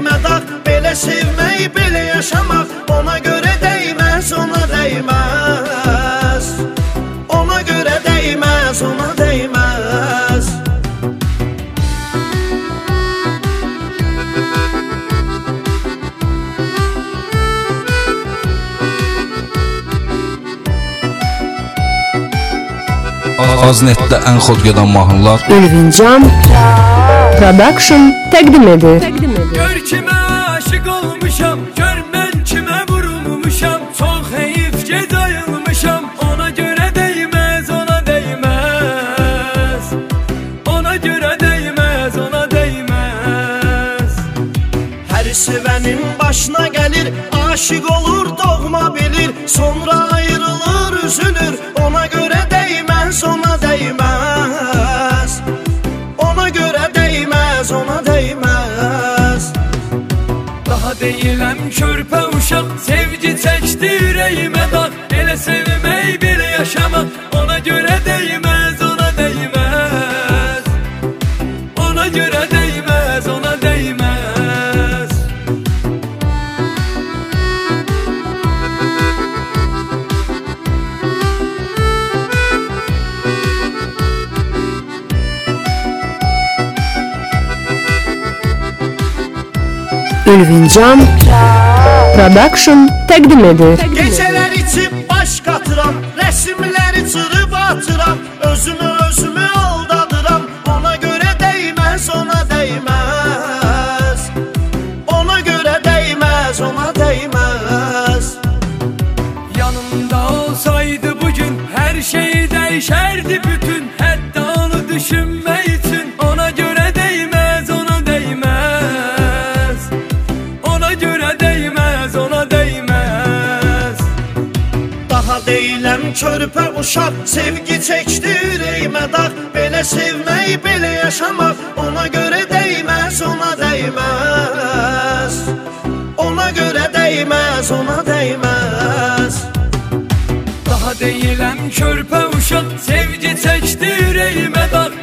ürəyimə dağ. Belə sevmək, belə yaşamaq ona görə dəyməz, ona dəyməz. Ona görə dəyməz, ona dəyməz. Aznetdə ən xod gedən mahnılar Ülvincam Production təqdim edir. Gör kimə aşıq olmuşam, gör mən kimə vurulmuşam. Çox heyifcə dayılmışam, ona görə dəyməz, ona dəyməz. Ona görə dəyməz, ona dəyməz. Hər sevənin başına gəlir, aşıq olur, doğma bilir. Sonra ayrılır, üzülür, ona görə dəyməz, ona dəyməz. Ona görə dəyməz, ona dəyməz. Daha deyiləm körpə uşaq, sevgi çəkdi ürəyimə dağ. Elə sevmək, belə yaşamaq ona görə dəyməz, ona dəyməz. Ona görə dəyməz, ona dəyməz. Ülvincam Production təqdim edir. Gecələr içib baş qatıram, rəsimləri çırıb atıram. Özümü aldadıram, ona görə dəyməz, ona dəyməz. Ona görə dəyməz, ona dəyməz. Yanımda olsaydı bugün hər şey dəyişərdi bütün. Hətta onu düşünmək üçün ona görə dəyməz, ona dəyməz. Ona görə dəyməz, ona dəyməz. Daha deyiləm körpə uşaq, sevgi çəkdi ürəyimə dağ. Belə sevmək, belə yaşamaq ona görə dəyməz, ona dəyməz. Ona görə dəyməz, ona dəyməz. Daha deyiləm körpə uşaq, sevgi çəkdi ürəyimə dağ.